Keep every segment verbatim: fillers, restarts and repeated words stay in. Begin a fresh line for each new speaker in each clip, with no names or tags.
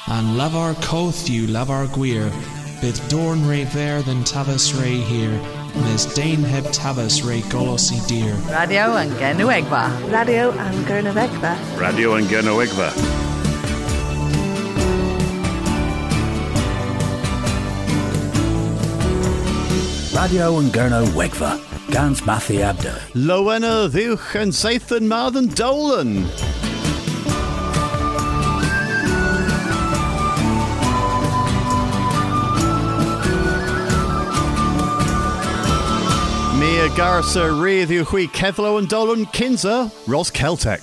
and lavar coth you lavar gwir, bid dorn re ver than tabas re here, mes dain heb tabas re golosi dear.
Radio and Genuegva.
Radio and Gernowegva.
Radio and Gernowegva.
Radio and Gernowegva. Gans Matthew Abdo.
Lowena Dhuch and Sathan Marthan Dolan. Mia Garza Redhu Hui Kevlo and Dolan Kinza Ros Celtic.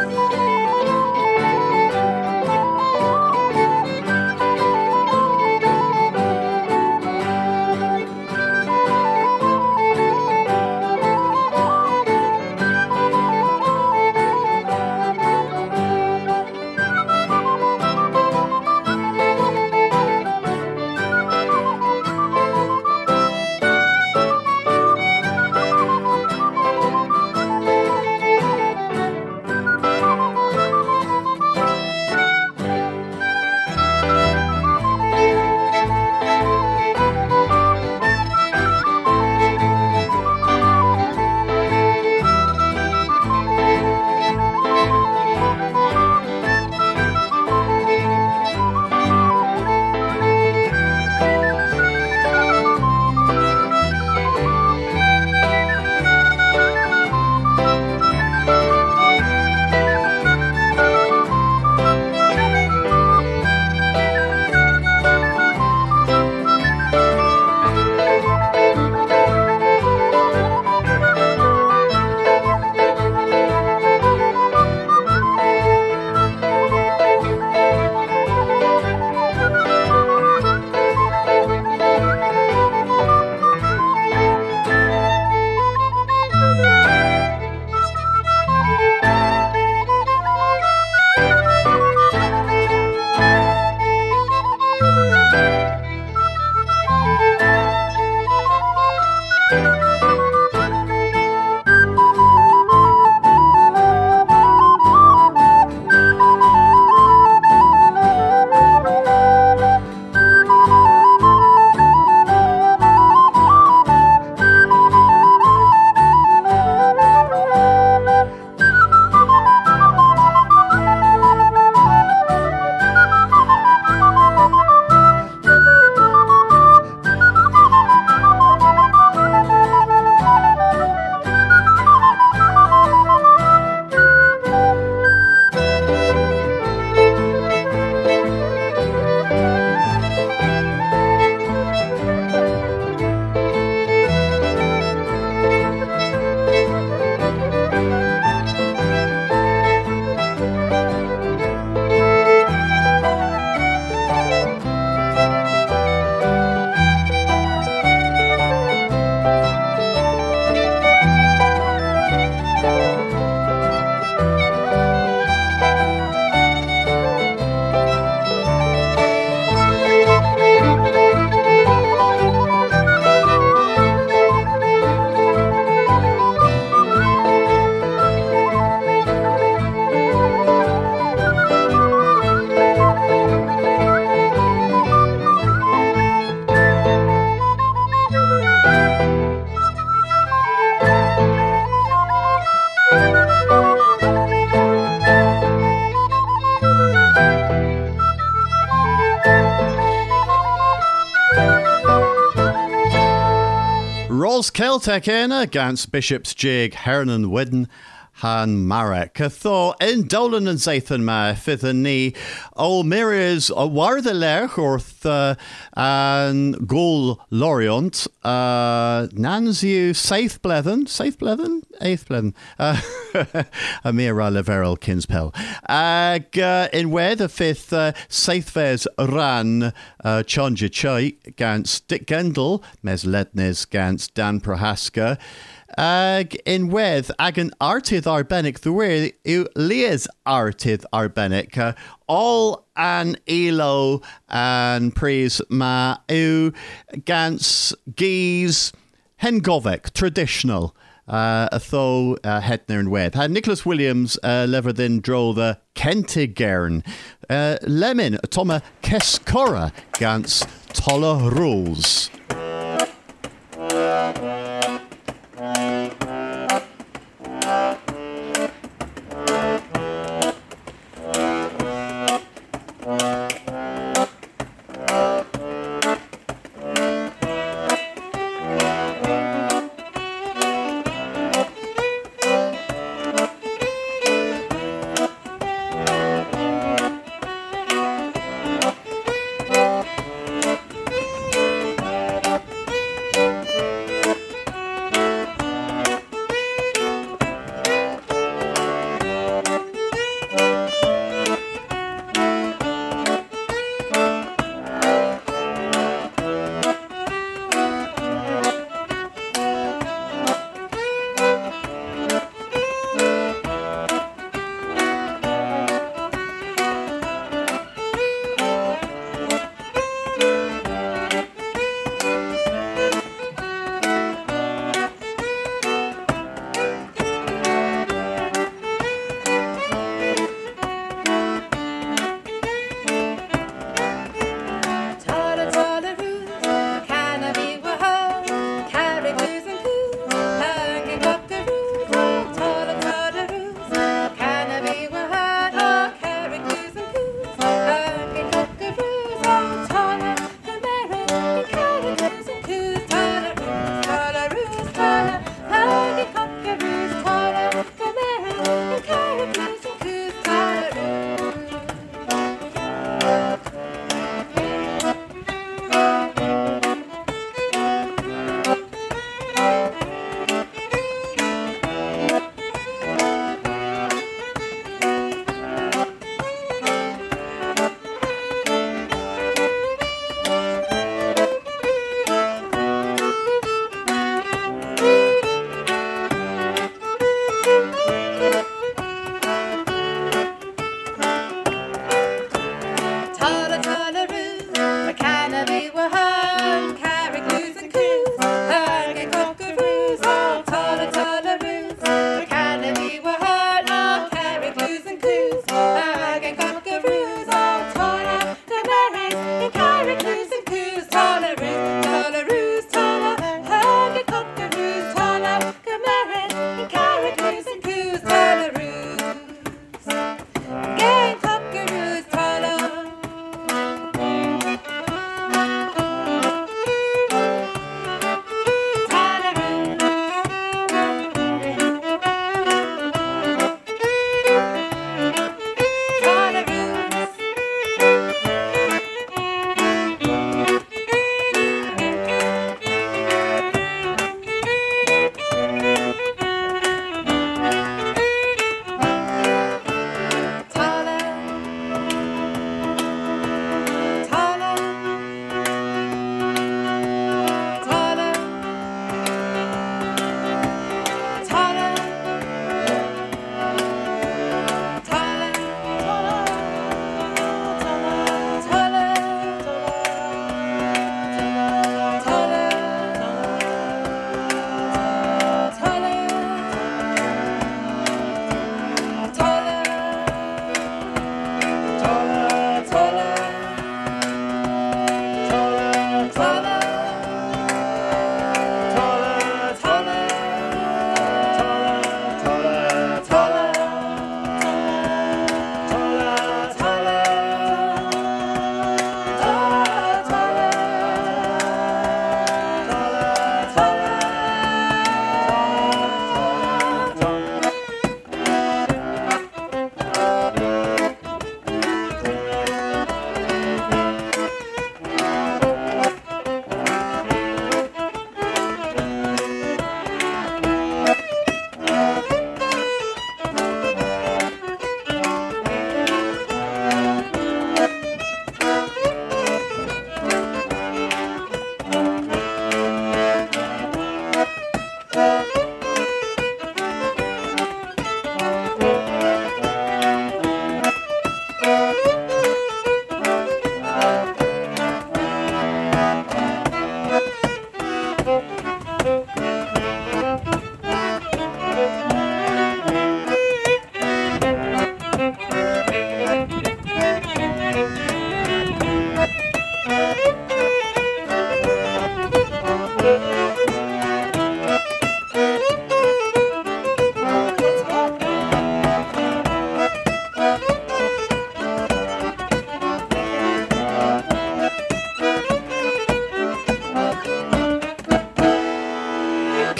Ros Celtic ena gans Bishop's Jig Hernan Widden Han Marek. Catho in Dolan and Zathan ma fithen ni o Mirias a war the lerch orth uh, an goal Loriont uh Nansiu safe blethen safe blethen eighth blethen uh a mira leverel kinspel ag uh, in where the fifth uh, safe fairs ran uh Chonja Chai gans Dick Gendel mes Letnes gans Dan Prohaska Ag in wedd ag an artydd arbennig ddwyr yw lias artydd arbennig uh, all an elo an pris ma yw gans gys hengovec traditional uh, a tho uh, hetner and wed. Ha Nicholas Williams uh, lever then dro the Kentigern. Uh, Lemon, Toma Keskora gans Tolla Rules.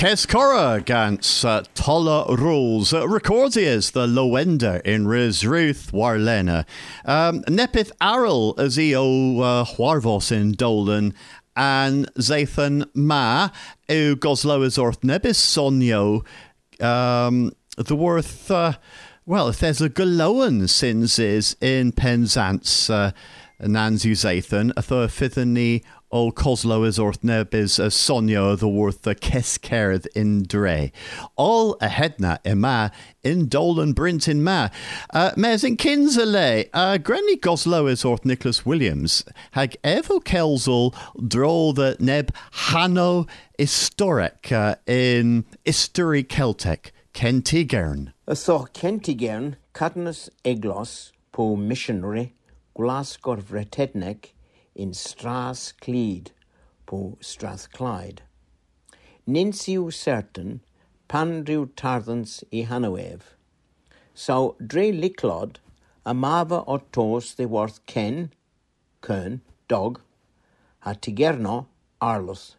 Keskora gans uh, Tolla Rules uh, recordias the Lowender in Riz Ruth Warlena. Um, Nepith Arrel as eo uh, Huarvos in Dolan and Zathan Ma u Goslo is orth Nebis Sonio um, the worth uh, well if there's a Galoan sins is in Penzance uh, Nanzu Zathan a third fithani O Coslo is orth nebis a sonio the worth the keskerth in dre. All a hedna ima in Dolan Brint in ma. Uh, mes in Kinsale, uh, Granny Goslo is orth Nicholas Williams. Hag evo kelzel draw the neb Hanno historic uh, in History Celtic, Kentigern.
A thor Kentigern, Cadmus Eglos, po missionary, Glasgow Vretednek, in Stras Clede, po Strathclyde. Ninciu certain, Pandriw Tarthans I Hanoev. So dre liclod, a mava o tos the worth ken, kern, dog, a tigerno, arlos.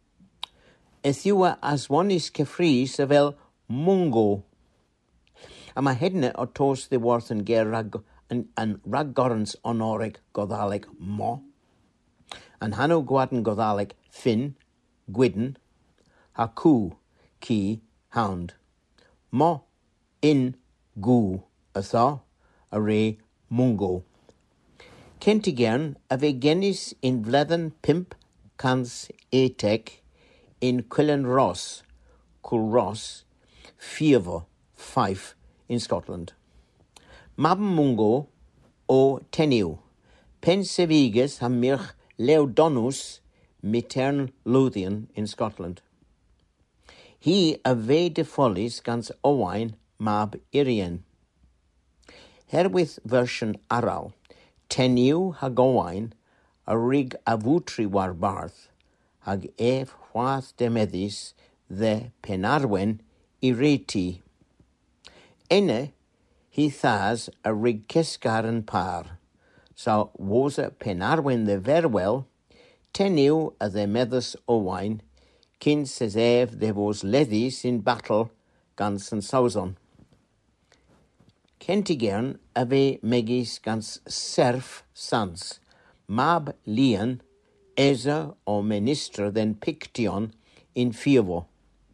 Ethua as one is kefri sevel mungo. A ma hedne o tos the worth and ger rag and, and raggorans honoric godalic mo. And Hano Gwadden Godalic Fin, Gwydden, Haku, Key, Hound. Mo, In, Gu, Atha, Array, Mungo. Kentigern, ave genis in Vlethen Pimp, Cans, Atek, in Quillen Ross, Culross, Fievo, Fife, in Scotland. Mabem Mungo, o Teniu, Penseviges, Hamirch, Leodonus, Mitern Lothian in Scotland. He ave de follies gans Owain mab Irien. Herewith version Aral, Teniu hag Owain, a rig avutri war barth, hag ef hwath de medis the Penarwen ireti. Enne he thas a rig keskaren par. So was a Penarwen the verwell, teniu a the meddus Owain, kin says ev there was leddies in battle, gans and Sauzon. Kentigern ave megis gans serf sons, mab lian, eza o minister then Piction in Fievo.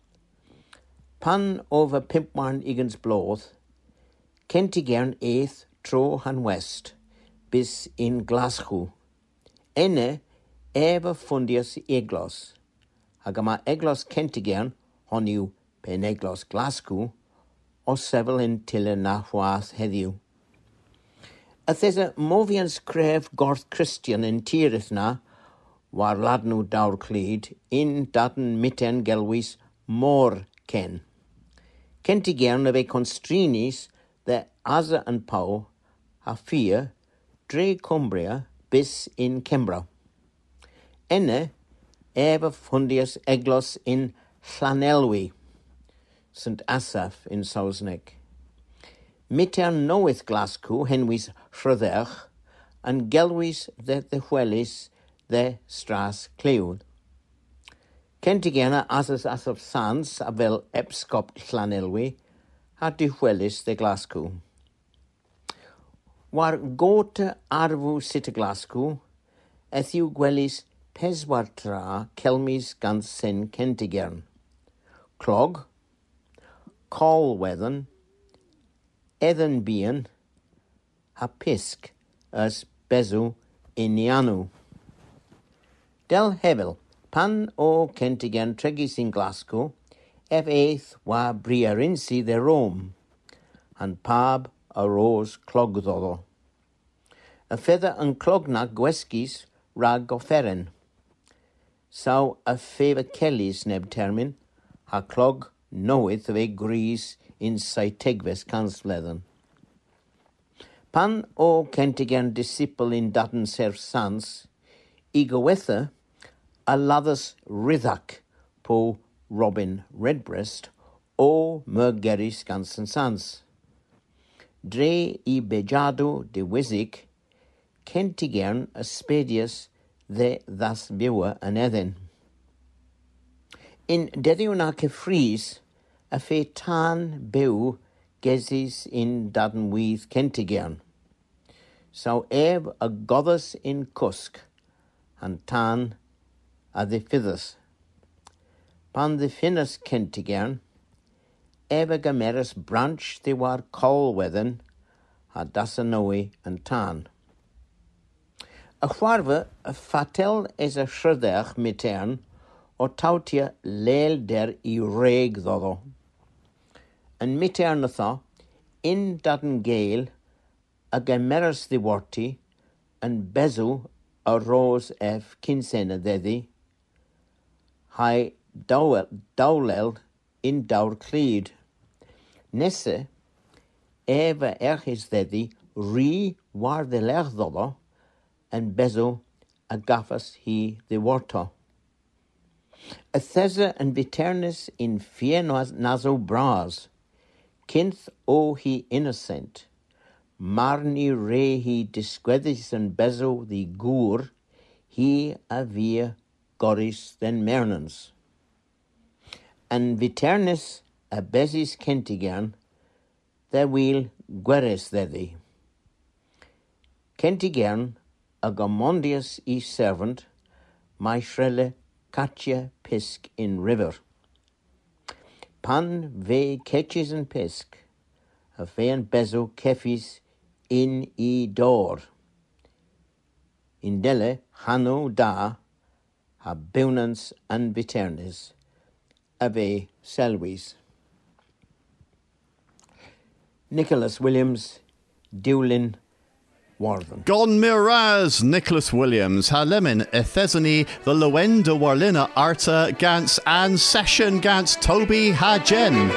Pan over Pimpmarn igans bloth, Kentigern eighth tro han west, bis in Glasgow. Enne eva fundius eglos. Hagama eglos Kentigern, honiu pen eglos Glasgow, o sevel in tille nachwath heddiw. Athesa movians cref gorth Christian in Tirithna, war ladnu daur cleed, in daten mitten gelwis mor ken. Kentigern ave constrinis, the Asa and Pau, ha fear, dre Cumbria bis in Kembra. Enne eva fundius eglos in Llanelwy, Saint Asaph in Sausneck. Mitter knoweth Glasgow henwys Rhyddech, and gelwys the the Hwelis the Stras Clewd. Kentigena asas asaf sans avel epscop Llanelwy, ha dy Hwelis the Glasgow. War gote arvu sit Glasgow, ethiw gwelis peswar tra kelmis gans sen Kentigern. Clog, Colwethen, Ethenbian, ha pisc as bezu inianu. Del hevel, pan o Kentigern tregis in Glasgow, ef eith wa briarinsi de Rome, and pab arose clogdoddo. A feather and clogna gweskis rag offeren. Sau a feva kellis neb termin, ha clog knoweth of a grease in Saitegves cansflethen. Pan o Kentigern disciple in Dutton serf sans, egoether a lathus rithak po Robin Redbreast o mergeris gansen sans. Dre I bejado de Wisik, Kentigern a spedius the thus viewer an ethen. In deddiwnac y ffrys, a fe tan byw gesis in daden wydd Kentigern. So eb a goddess in Cusc, and tan a the fithus. Pan the finnas Kentigern, eb a gameras branch the war colwedden, a dasanoe and tan. A chwarve a fatel is a shrdech mitern, o tautia leil der I reg ddodo. Yn mitern atho, in daden gael, a gameras the warti, and bezu a rose ef kinsena deddi, hai dowlel in dawr clyd. Nesse, eva erchis deddi, ri war the lech ddodo, and bezu a gaffas hi the warto. A thesa and viternis in fie naso bras, kinth o he innocent, marni re he disquedis and bezo the gur, he a via goris then mernans. And viternis a besis Kentigern, the wheel gueres thedi. Kentigern a gomondius e servant, my shrelle catcha pisk in river. Pan ve catches and pisk, a fe and bezo kefis in e door. In dele hano da, ha bunans and viternis, a ve selwis. Nicholas Williams, Dewlin, Warden.
Gon Miraz, Nicholas Williams, Halemin, Ethesany, the Lowenda Warlina Arta, Gans, and Session Gans, Toby Hajen.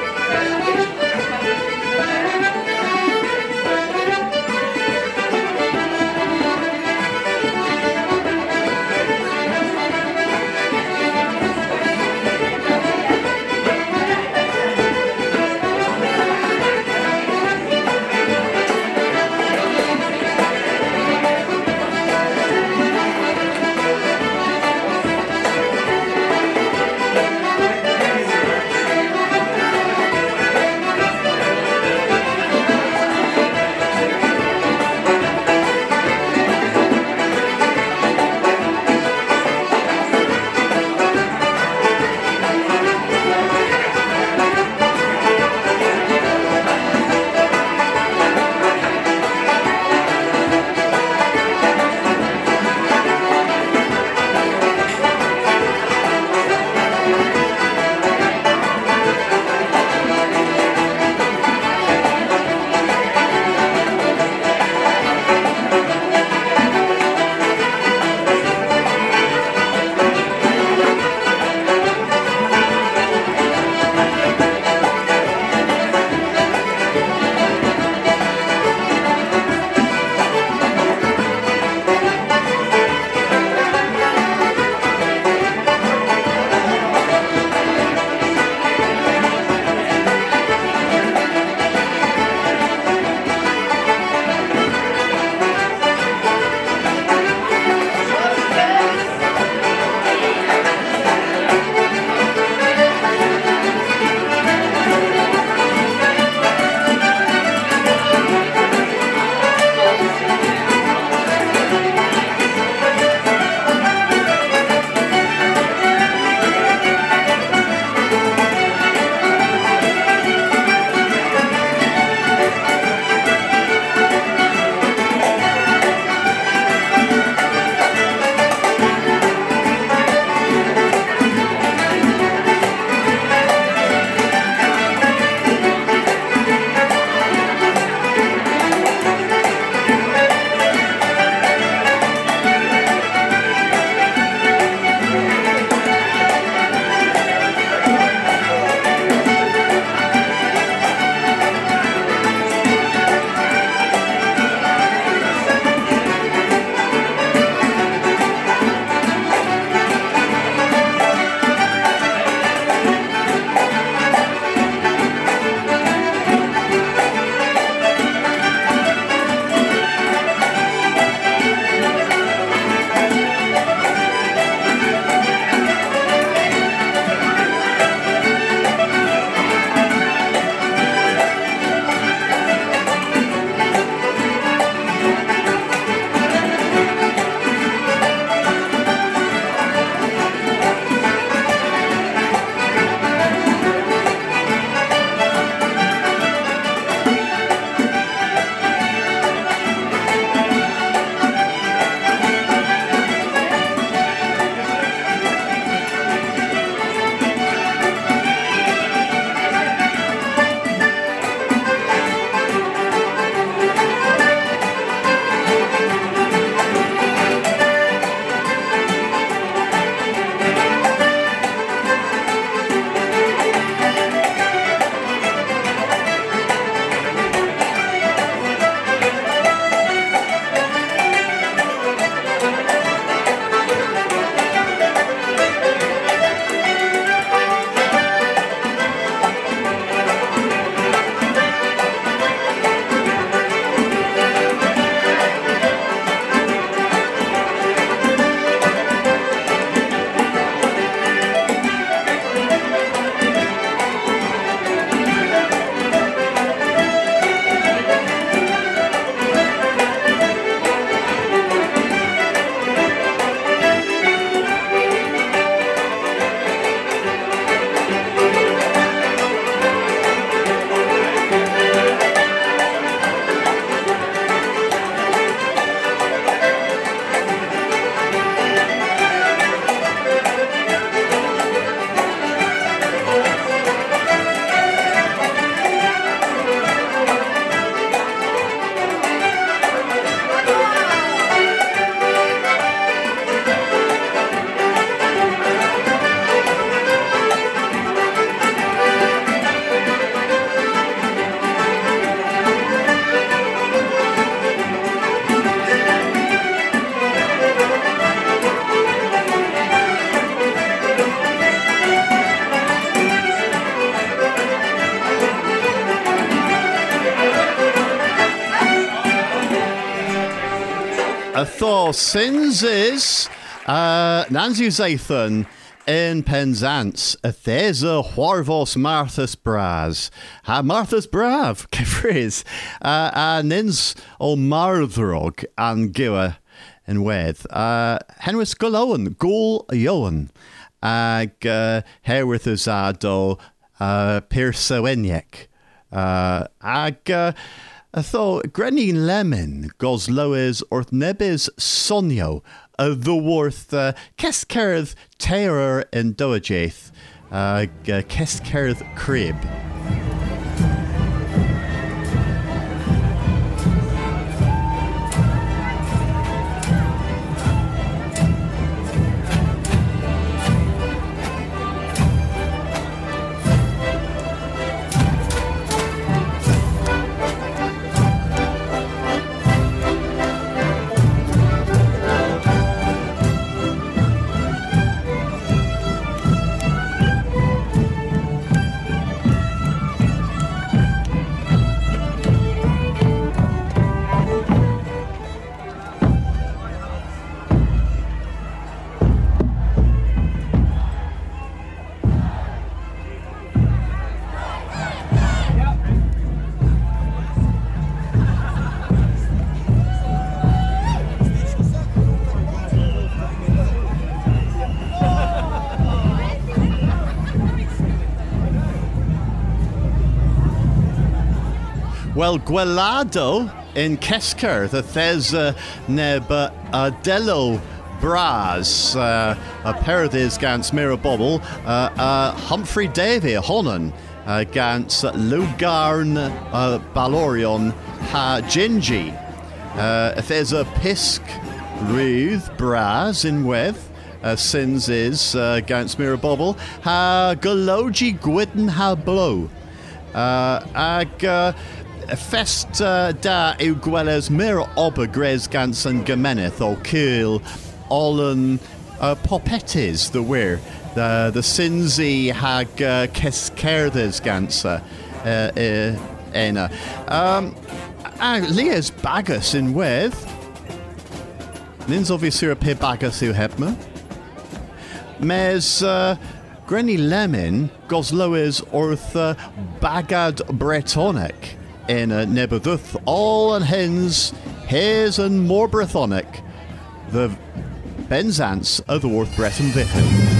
A thor sins is uh, Nancy Zathan in Penzance. A thesa Huarvos Marthas Braz. Ha Marthas Brav, Kefriz. Uh, a nins o Mardrog an Giwa in Wed. Uh, Henris Golowan, Gol Yowan. Ag uh, Herwith Uzado uh, Pirsawenyek. Uh, ag uh, Tho Grenny Lemon gos loes orth nebis sonio a the worth uh, Keskerth terror in Doajaith uh, Keskerth crib. Well, Guelado in Kesker, the Thesa Neba Adello Braz, uh, a pair of these gans Mirabobble, uh, uh, Humphrey Davy Honan, uh, gans Lugarn uh, Balorion Ha Gingy, uh, there's a Pisk Ruth Braz in Weth. Uh, sins is uh, gans Mirabobble, Ha Gologi Gwydden Ha Blow, uh, Ag. Uh, Fest uh, da yw gwelys mir ober gres gans yn gymeneth o cyl olen uh, popetis the weir the the sinzi hag uh, keskerdes gansa uh, uh, ena um uh, Leas bagus in wedd nins obviously a pe bagus yw hebma mes uh, Grenny Lemon gos loes orth uh, bagad bretonic in a Nebuduth, all and hens, hares and more Brethonic, the Benzance of the Worth Breton Vicar.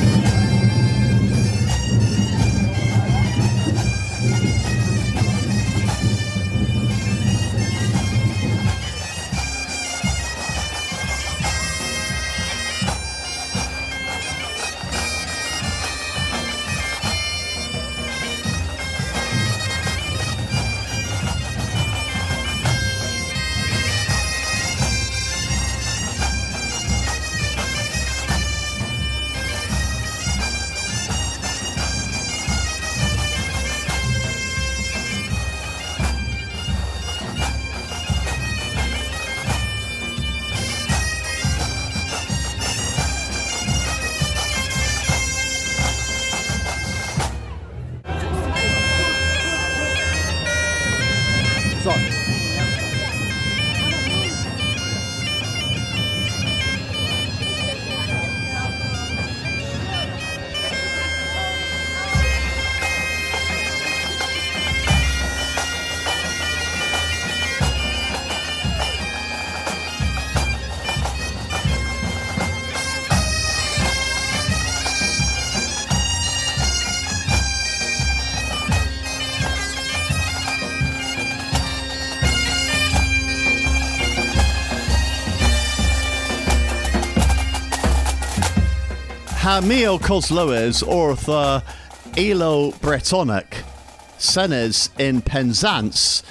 Ha meo cosloes orth uh, elo Bretonic senes in Penzance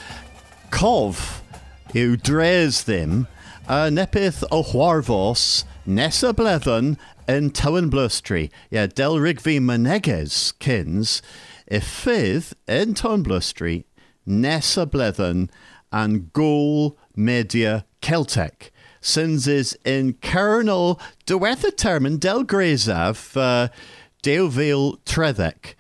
cov yw dres ddim uh, nepith o Huarvos nesa bledden in Towen Blustry. Yeah, del rigvi maneges kins if fydd in Towen Blustry nesa bledden and gol media Celtic. Sins is in Colonel Dewetha Termin Del Grezav uh, Deuville Trethek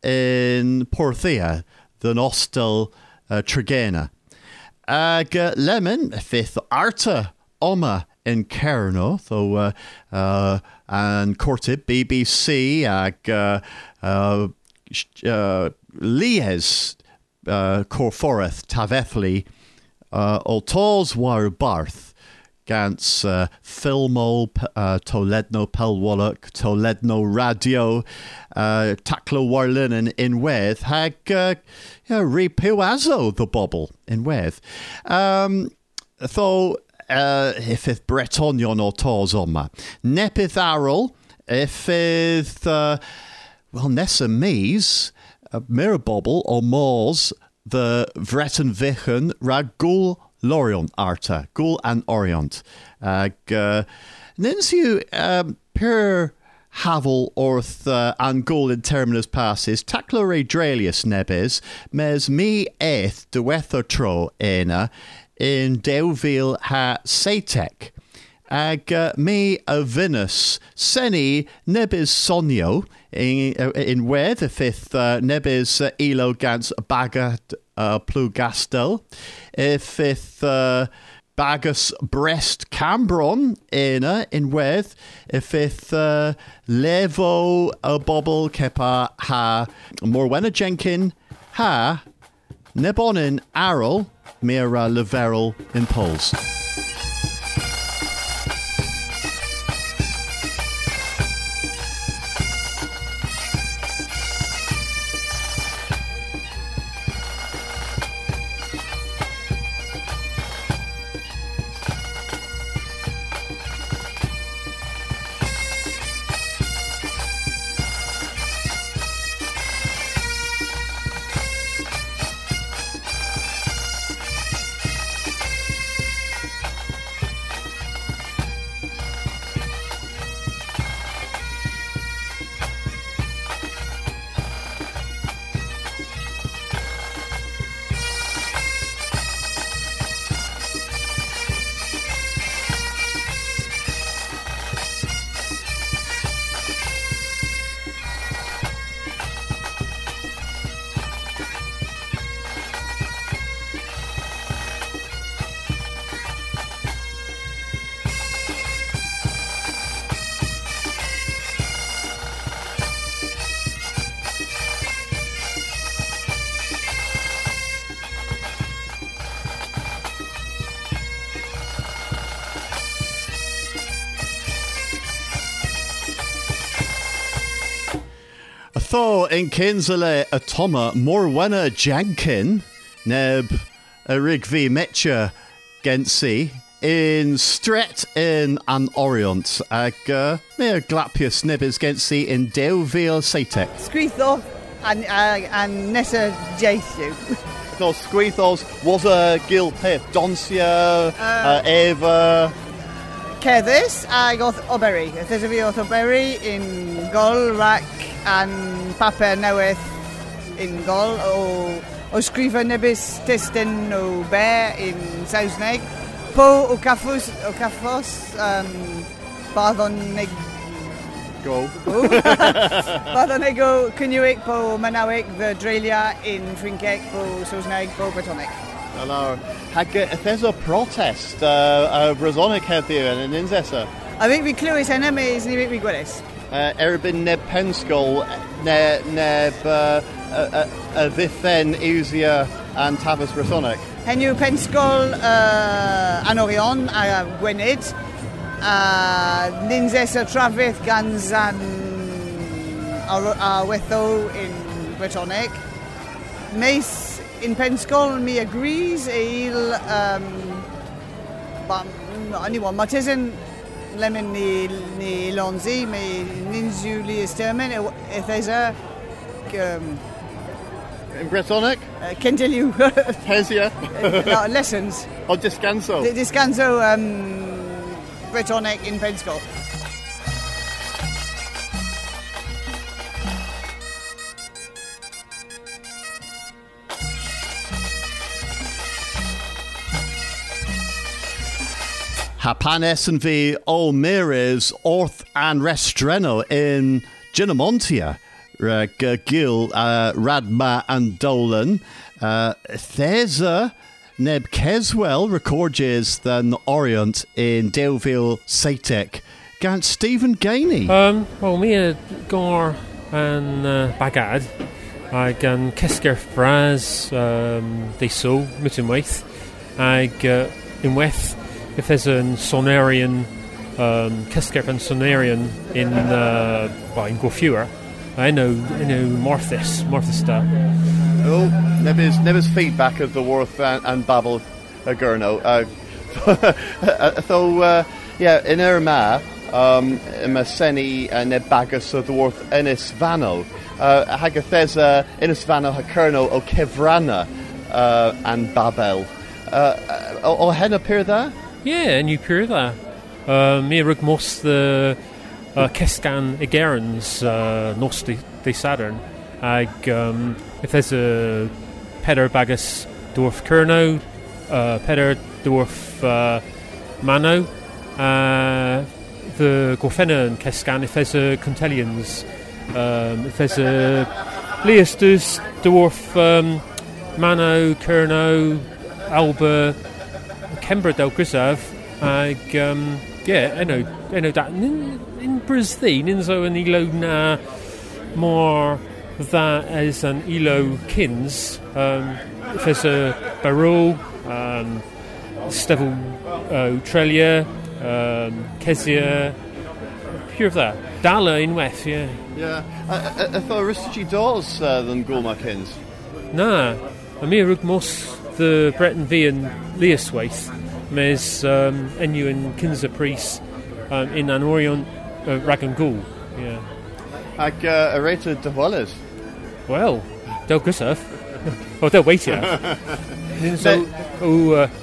in Porthia, the Nostel uh, Tregena. Ag uh, Lemon, fifth Arta Oma in Cairno, so uh, uh, and Cortib, B B C, ag uh, uh, uh, Lies, uh, Corforeth, Tavethli, uh, Oltors war Barth, Gans uh, Filmo, uh, Toledno Pelwallach, Toledno Radio, uh, Taclo Warlinen in Weth, hag uh, yeah, Repuazo the Bobble in Weth. Um, so, uh, if it's Bretonion or Torzoma, Nepith Arrol, if it's, uh, well, Nessa Mees, uh, Mirabobble or Moors, the Vretten Vichen, Ragul Lorion Arta, Gul and Orient. Ag, uh, Ninsu, um, per Havel orth uh, and Gul in terminus passes, Taclore Dralius nebes, mes me eth de wethertro ena, in Deuville ha Satek. Ag uh, me a Venus, Seni nebis sonio, in, uh, in where the fifth uh, nebis uh, elo gans bagat uh, plugastel, if fifth uh, bagus breast cambron in uh, in weth, if fifth uh, levo a bobble kepa ha morwena jenkin ha nebonin arrow mira leverel in poles. Tho in Kinsale a Toma Morwenna Jankin Neb a Rigvi Metcha Gensi in Stret in an Orient ag uh, Mere Glapius Nebis Gensi in Deuville Satek.
Sgwitho and, uh, and Nessa Jesu.
No, Squeethos was a Gil Pith, Doncia, uh, uh, Eva.
Cerdys ag oth Oberry. There's a fi oth Oberry in Gol, Rac and Papa Newydd in Gol o, o sgrifa nebys testyn o Bear in Saesneg. Po o Caffos, o Caffos, um, Barddoneg...
Go.
Barddoneg o Cynwyg po Manawig, the Drelia in Frinceg po Saesneg po Bretonic.
Hello. Hag, if there's a protest, uh, uh, Brazonic heddiw yn Inzessa.
I think we clywys hynna mes ni fi gwelys.
Uh, erbyn neb pensgol, ne, neb uh, uh, uh, ddiffen Iwsia and Tafas Brazonic.
Henyw pensgol uh, Anorion a Gwyned, a ninses y trafydd gan Zan a Wetho in Bretonic. Meis in pensgol mi agrees eil um, but anyone Martisan lemon ni ni Lonzi me ninzuli estermen if there's a um,
in Bretonic
uh, Kentiliu
Hesia
no, lessons
o Discanso
D- Discanso um, Bretonic in pensgol.
Hapanes and V O Mires Orth and Restreno in Ginamontia, uh, Gil, uh, Radma and Dolan, uh, Thesa, Neb Keswell records than Orient in Delville Satek. Gant Stephen Gainey.
Um, well, me a Gar and uh, Bagad. I gan Kesker Fraz, um, they so, Mittenwaith. I uh, in Weth, if there's an Sonarian, um, Kesker and Sonarian in, uh, well, in Gorfewer. I know, I know Morthis, Morthista.
Oh, Neb's, Neb's feedback of the Worth and, and Babel uh, Gurno. Uh, so, uh, yeah, in Irma, um, Maseni uh, Neb Bagus of the Worth Ennis Vano. Uh, Hagathesa Ennis Vano Hakerno o Kevrana uh, and Babel. Uh, o hen appear there?
Yeah, and you appear there. Uh, me rug most the uh, Keskan Egerans, uh, nos de, de Saturn. Ag, um, if there's a Peder Bagus Dwarf Kerno, uh, Peder Dwarf uh, Mano, uh, the Gorfena and Keskan, if there's a Contelians, um, if there's a Leostus Dwarf um, Mano, Kerno, Alba, Kembra del Grisav, ag, um, yeah, I know, I know that in, in Brisbane, in so an ilo na more that as an ilo kins, um, if there's a Barrow, um, Stevel uh, Trelia, um, Kezia, pure of that. Dala in West, yeah.
Yeah, I, I, I thought Aristogy doors uh, than Gulma Kins.
Nah, I mean, rug most the Breton V and Leoswaith, mes um, Enu and Kinza Priest um, in an Orient uh, Ragan Gul, yeah.
Ag uh, Areta de Wallace.
Well, Del Gusaf. Oh, they'll wait here. So, oh, uh,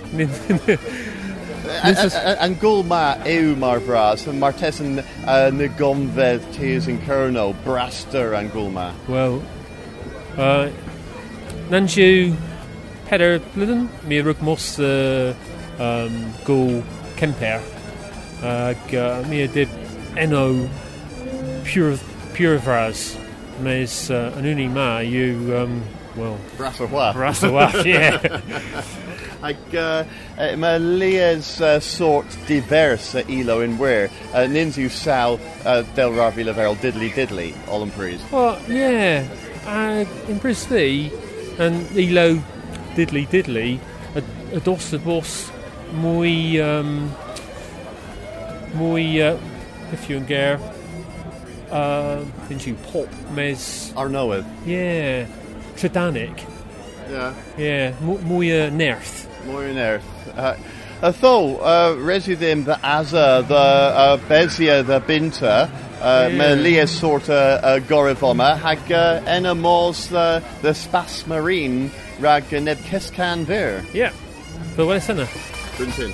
and Gulma Eu Marvras and Martesan Nagomved Tears and Kerno, Braster and Gulma.
Well, uh, Nanju Peder Bliden, me rug most uh, um, Gul Kemper. Uh, me did Eno Pure Purevras. Mes uh, Anuni Ma, you, um, well.
Brasawaf.
Brasawaf, yeah.
Ag uh, ma Lea's uh, sort diverse uh, ilo in where uh, Ninzu Sal uh, Del Ravi Laverl Diddly Diddly, all in Paris.
Well, yeah. Uh, in Brisbane, and ilo Diddly Diddly, a, a dos de boss, muy, um, muy, uh, if you and Gare. Uh, didn't you pop mes
Arnoed?
Yeah, Tridanic.
Yeah,
yeah, muy uh, nerth.
Muy nerth. Uh, Although uh, residim the Aza, the uh, Bezia, the Binta, uh, yeah. Melia sort of uh, Gorivoma, hag uh, enamos the the Spas Marine rag neb Keskan Ver.
Yeah, but what is it?
Brintin.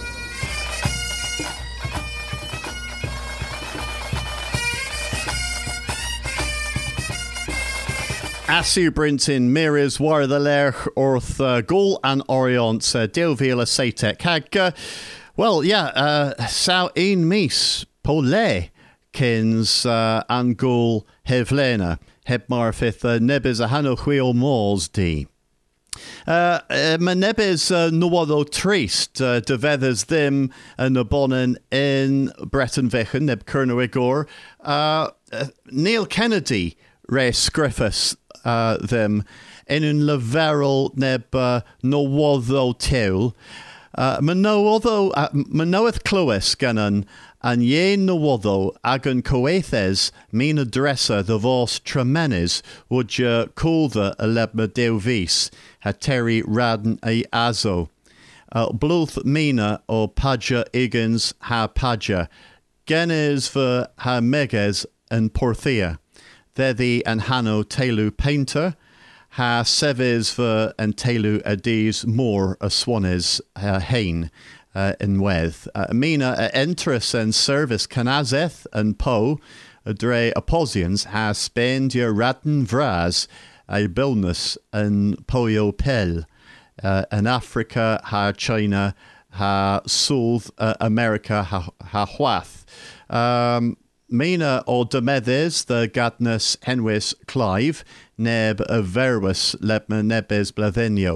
Asu Brintin, Miris, War the Lerch, Orth, uh, Gol and Orient, uh, Delvila Satek, Hag, uh, well, yeah, uh, Sao Ein Mis, Pole, Kins, uh, and Gol Hevlena, Hebmarfith, uh, Nebis a Hano Wheel Mors D. Uh, uh, ma nebis uh, nuodo trist uh, de vedders them and the bonnen in Breton Vechen, neb Kerno Igor, uh, uh, Neil Kennedy, res Griffiths, Uh, them in un leverel neb uh, no wotho tewl. Uh, Manootho, uh, Manoeth Clywys gannon, and ye no wotho agan coethes mean adressa the vos tremenes would je call the elebma deuvis ha terry radn a azo. Uh, Bluth mina o paja igans ha paja. Genes ver ha meges and porthia. Theddi and Hanno Telu Painter, ha Seves ver and Telu Adis more a Swanes ha Hain uh, in Weth. Uh, Mina a Entrus and Service Canazeth and Po, a Dre Aposians ha spend your Ratten Vraz, a Bilnus and Poyo Pel, uh, and Africa ha China ha South uh, America ha, ha Huath. Um, Mina or Demedes, the Gadnus Henwis Clive, Neb a Verus Lebma Nebes Blathenio,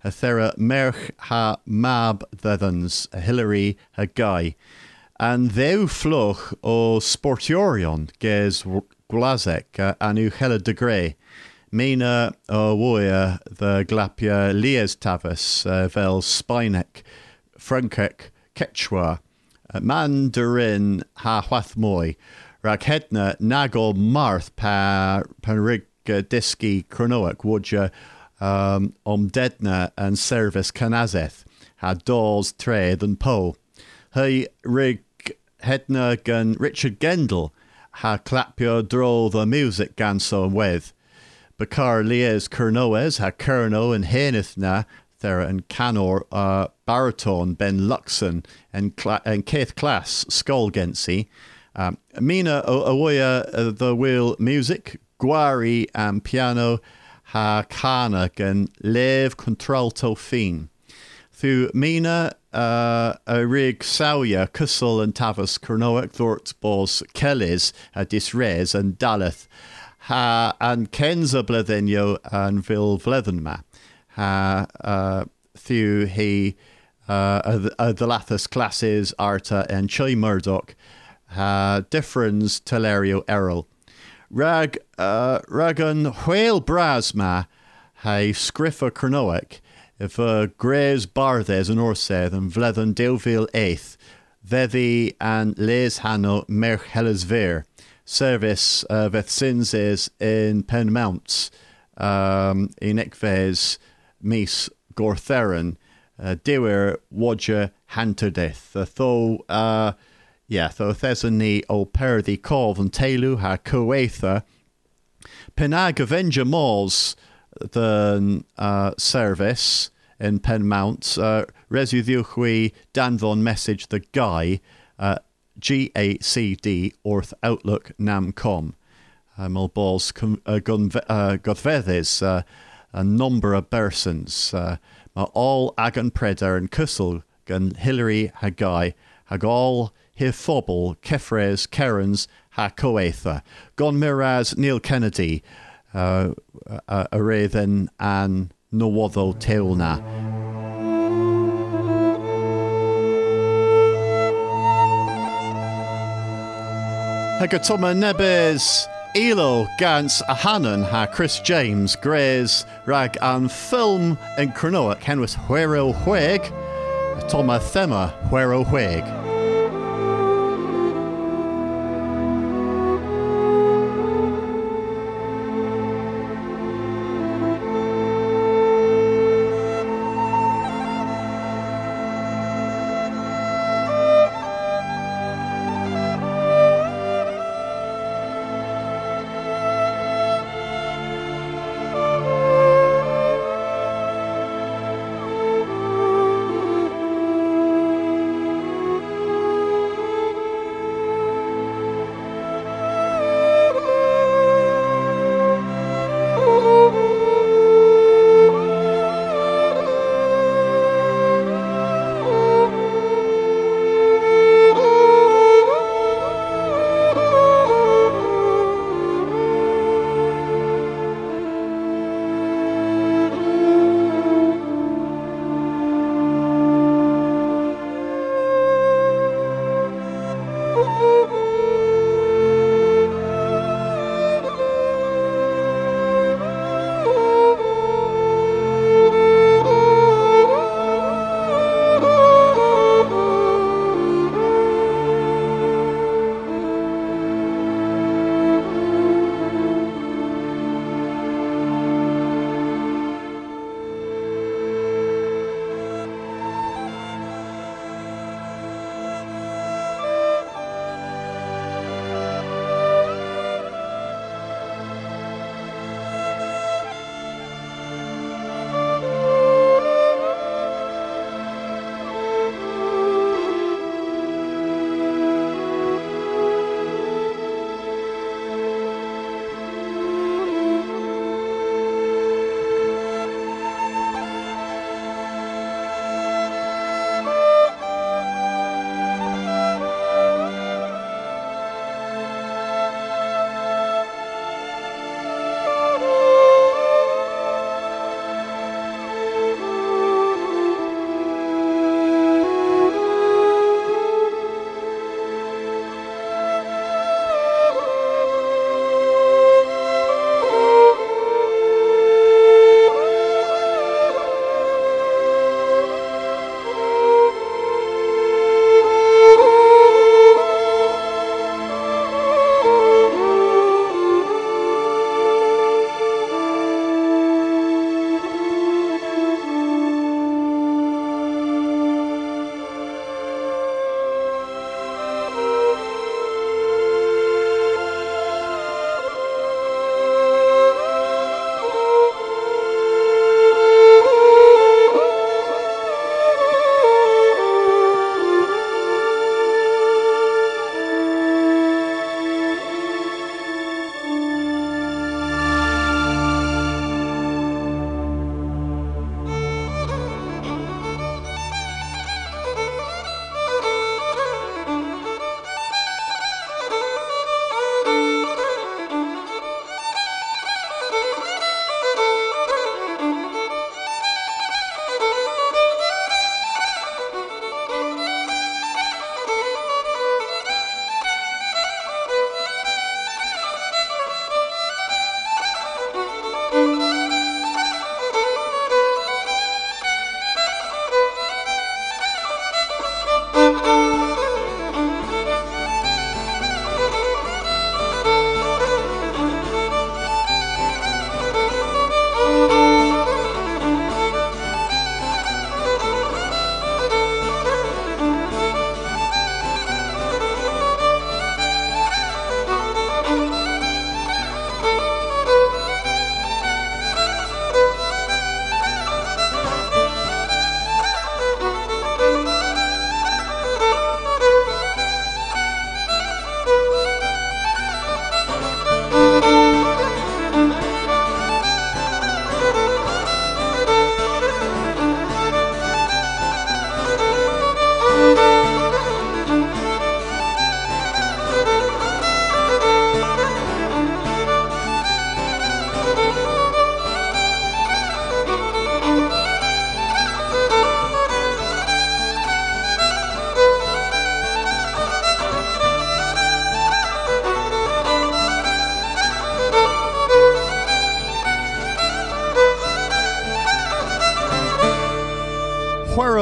a thera merch ha mab thethans, a Hillary ha guy. And theu floch o sportiorion ges glazek uh, anu hella de grey. Mina o woia the glapia lies tavis uh, vel spinek, frankek, quechua, uh, mandarin ha huathmoy, rag hedna nagol marth pa panrig uh, diski chronoic wodja um, om dedna and service canazeth, ha dawes trade and po. Hey rig hedna gan Richard Gendel, ha clapio draw the music ganso with. Bakar lies Kernoes ha Kerno and Hainithna Thera and Canor uh, baritone Ben Luxon and cla- and Keith Class Skullgency. Um, Mina Awoya uh, the wheel music Guari and piano ha Kana and Lev Contralto Fin. Through Mina uh, a rig Sauya Kussel and Tavas Kernoek Thort Bos Kellys a Disres and Daleth. Ha and Kenza bledhenio and vil vledhenma. Ha uh, thu he uh, the lathus classes Arta and Choi Murdoch. Ha difference Telerio Errol. Rag uh, Ragan whale brasma ha scriffa cronoic. If uh, Grays Barthes and Orseth and Vledhen Deuville eighth. Vethi and Les Hano Merch Helles Ver. Service uh, Vetsinses in Penmounts, um, in Ekves, Mis Gortheron, uh, Dewer Wodja Hanterdeth, uh, tho, uh, yeah, tho Thesany o Perdi Cov and Telu ha Coetha, Penag Avenger Mals, the uh, service in Penmounts, uh, Resuduhui Danvon message the guy, uh, G A C D Orth Outlook Namcom. Mal balls godfeddes a number of persons. Uh, all agan preder and kussel gan Hillary Hagai Hagal Hifobel Kefres Kerens ha Coetha. Gon Miraz Neil Kennedy uh, uh, Arathan and Nowotho Teulna. Hegatoma Nebes, Elo, Gans, Ahanan, ha Chris James, Grays, Rag, and Film and Cronoic, Henwith Huero Hueg, Toma Thema Huero Hueg.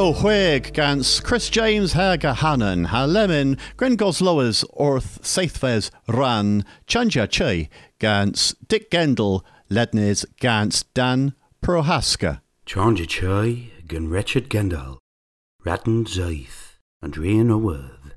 Mil Huig gans Chris James Haga Hannon, Ha Lemon, Gren Gosloas Orth Seithves Ran, Chanja Chi, gans Dick Gendel, Lednes gans Dan Prohaska.
Chanja Chi, gan Richard Gendel, Rattan Zaith, and Rain O'Worth.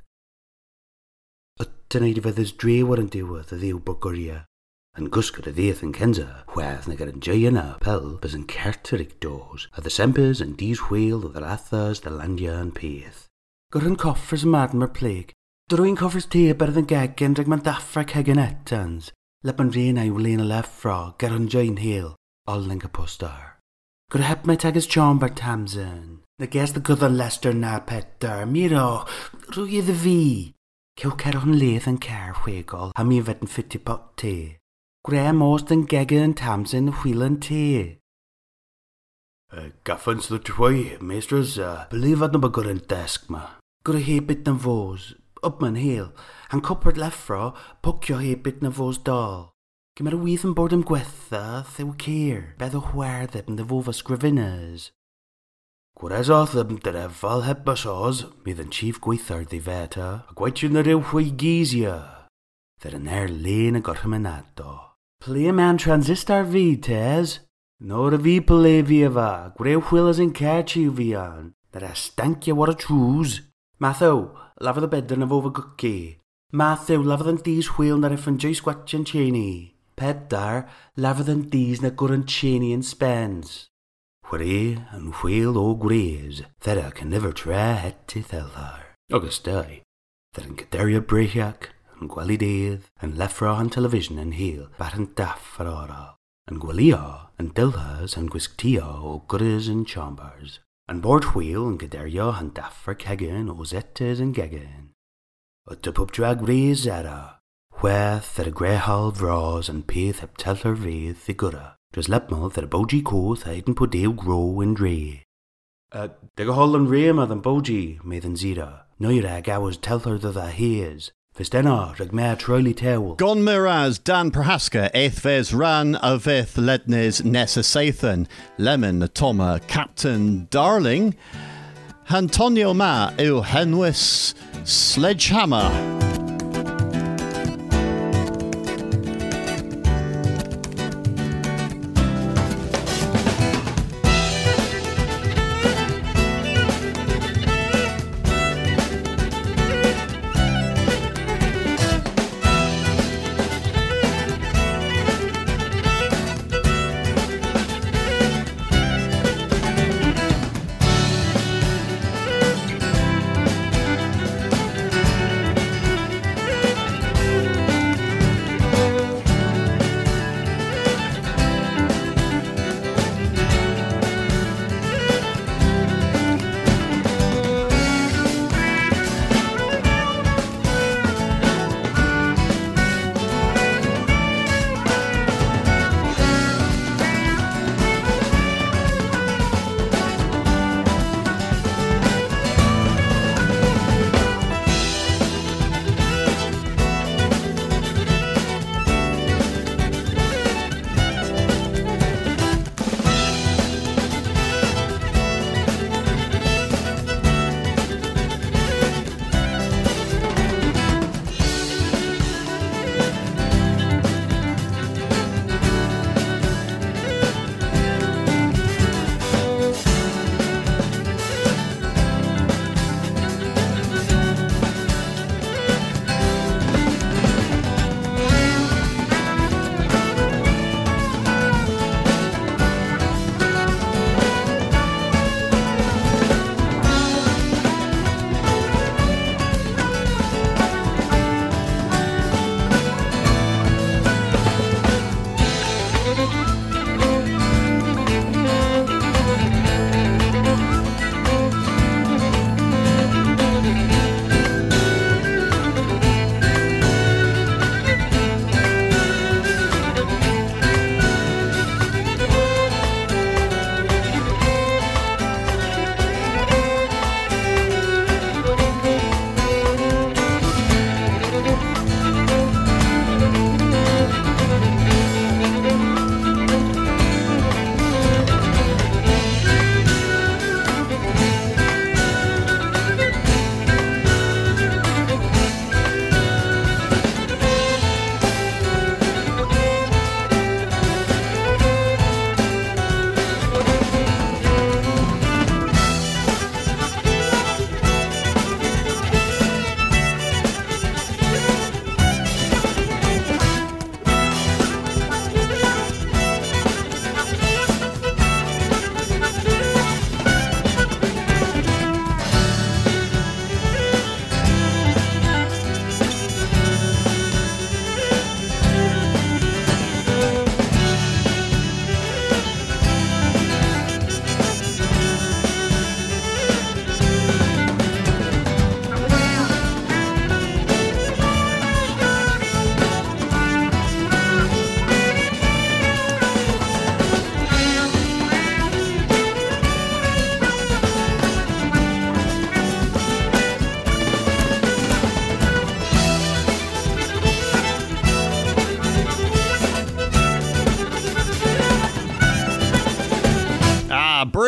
A tonight of others dre warn't they worth a dhew Burguria. And Guska the Death and Kenza, wheath na garan Jayana, Pell, bas and Carteric doors, a the Sempers and Dees Whale of the Lathas, the Landia and Paith. Gurran coffers madmer plague, Druin covers tea better than gag, and drag man daffra keganet tans. Lepan rain I will a left frog, garan Jain Hale, all link a postar. Could hep my tag as chamber Tamsin. The guess the good on Leicester na petter, Miro, Ruye the V. Kew Caron Lath and Car Whagall, ha me vetin fifty pot tea. Graham Austin, Gegga and Tamsin, wheel and tea. Uh, Gaffins the tway, maesters, uh, believe I'd no good in desk, ma. Good a hay bit na vos, up man hill, and cupboard left fra, puck your hay bit na vos doll. Give me a weeth and board him gwetha, they will care, better where them the vova scriveners. Gwres off them that have all heb basos, me than chief gweithard the veta, a gwait you na rew why geesia. That an air lane a got him an addo. Play a man transistor V, Tez. Nor a V play viava, grey wheelers in catchy vian, that I stank you what a choose. Matthew, love the bed than of over cookie. Matthew, love than these wheel na if and J squatch and cheney. Pet dar, love than these na gurran cheney and spends. Where and wheel o greys, that I can never try het to tell her. August I, that in Caderia Brehiak, and Gwally Dave, and Lefra on television and heel, bat and daff for all, and Gwallia, and Dilhas, and Gwistia, o Gurras and Chambers, and Board Wheel, and Gaderia, and daff for Kegan, o Zettes and Gegan. A tip up drag raise Zara, where that a grey hall vraws, and Paith heb tell her wraith the Gurra, just lepmal that a bogie coath hidden po dale grow and dray. Uh, dig a hall and rayma than bogie, me than Zira, no your ag hours tell her that a haze. Fistena, Ragmare Trolley Towel.
Gon Miraz, Dan Prohaska, Eithves Ran, Avith Lednes Nessa Sathan, Lemon, Toma, Captain Darling, Antonio Ma, Il Henwis, Sledgehammer.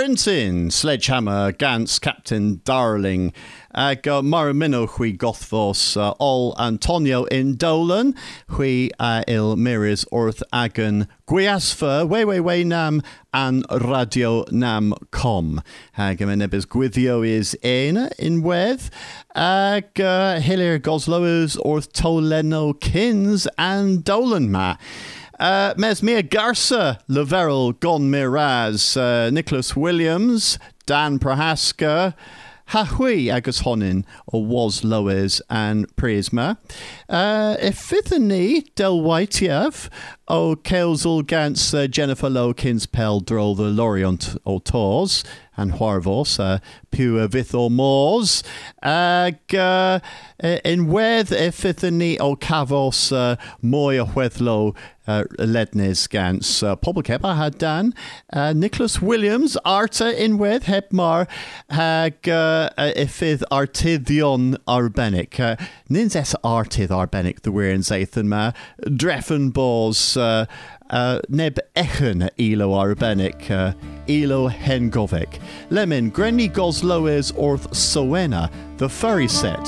Brinton, Sledgehammer, Gans, Captain Darling, ag uh, Maramino hui gothvos uh, ol Antonio in Dolan, hui uh, il miris orth agan Gwiasfa, we we we nam an radio nam com. Ag ymenebys gwyddio is ein in wedd, ag uh, hilir gosloes orth toleno kins and Dolan ma. Uh, mes mea Garza, Laverel, Gon Miraz, uh, Nicholas Williams, Dan Prohaska, Hahui agus honin o was Loes and Prisma. Uh, Ifithani Del Whiteyev o Kelsel Gans uh, Jennifer Lowkins Pel Drol the Lorient o Tors and Huarvos uh, Pua Vithor Moors. Ag uh, in wedd Ifithani o Cavos uh, Moya Huethlo Uh, Lednes Gans uh, Pobblekeba had Dan uh, Nicholas Williams Arta Inwedd Hebmar Hag uh, uh, Ifith Artiddion Arbenic uh, Nins es Artid Arbenic the Weir and Zathan Ma Dreffen Bos uh, uh, Neb Echen Elo Arbenic uh, Elo Hengovic Lemon Grenny Gosloes Orth Sowena the Furry Set.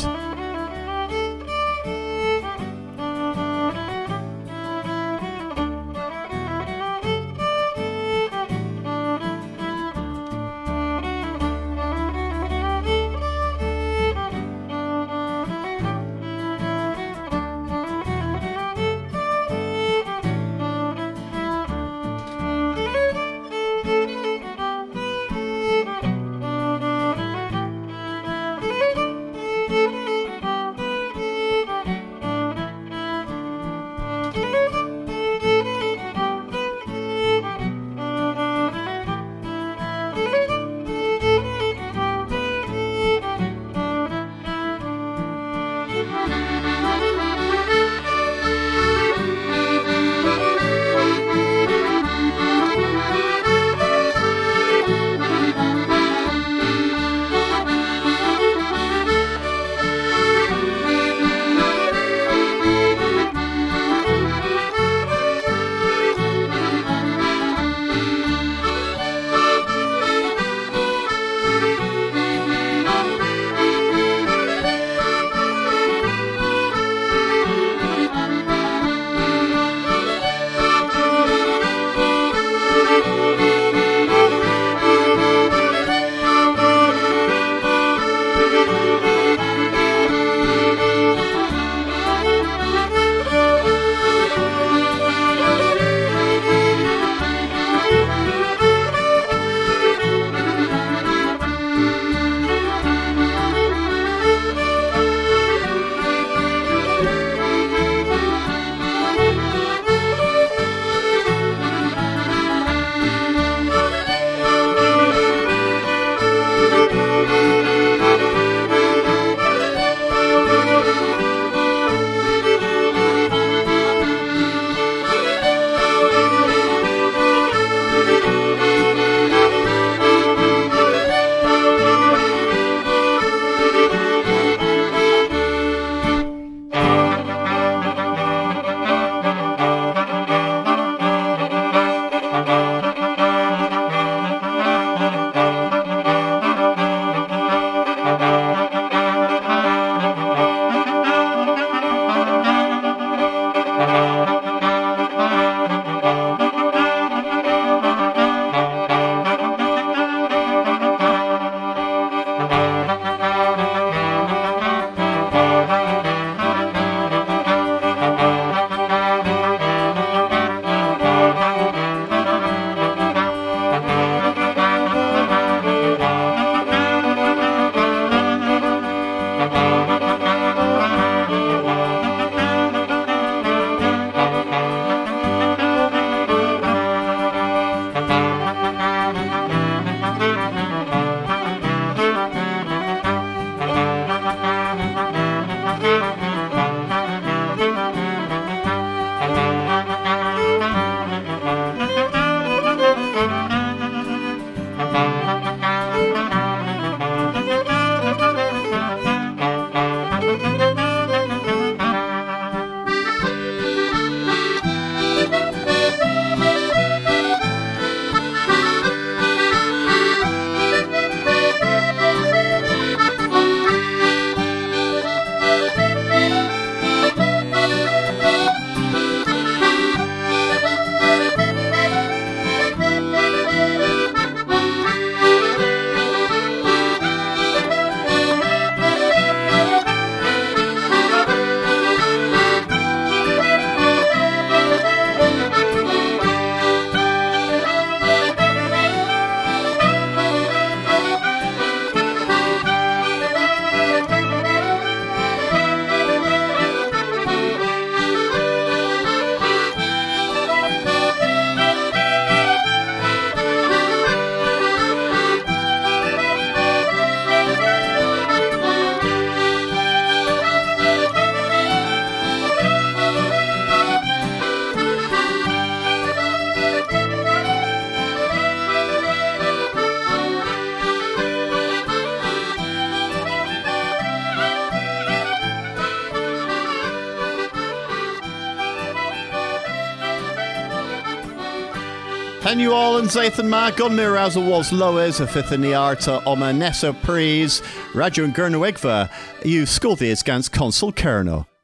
Pen you all and Zathan Ma, gun mir as a was Lois, a fifth in the arta, oma Nessa Prees, Radio and Gurno Egva, you school the against Consul Kerno.